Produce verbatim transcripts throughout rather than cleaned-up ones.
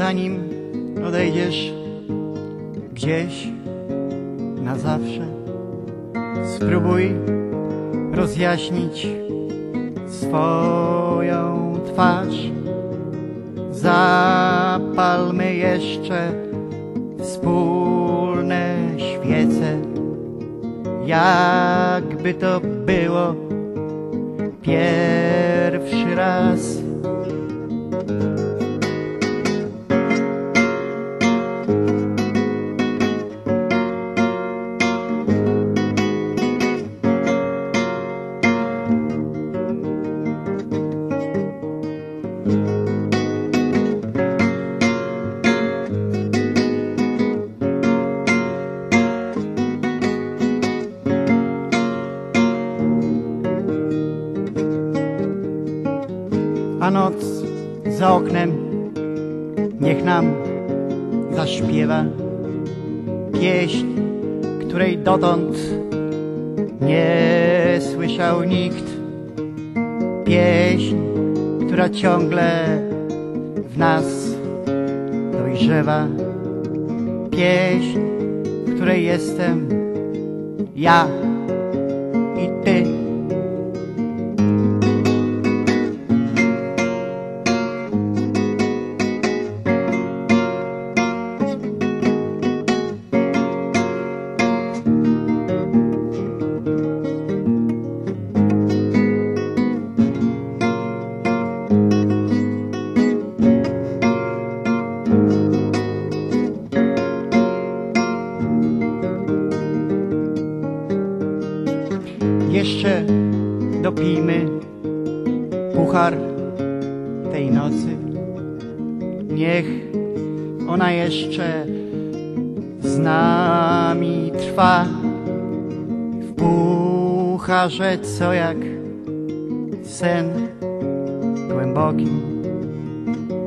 zanim odejdziesz gdzieś na zawsze, spróbuj rozjaśnić swoją twarz. Zapalmy jeszcze wspólne świece, jakby to było pierwszy raz. A noc za oknem niech nam zaśpiewa pieśń, której dotąd nie słyszał nikt. Pieśń, która ciągle w nas dojrzewa. Pieśń, w której jestem ja i ty. Jeszcze dopijmy puchar tej nocy. Niech ona jeszcze z nami trwa. W pucharze, co jak sen głęboki,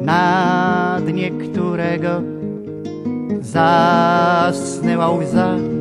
na dnie którego zasnęła łza.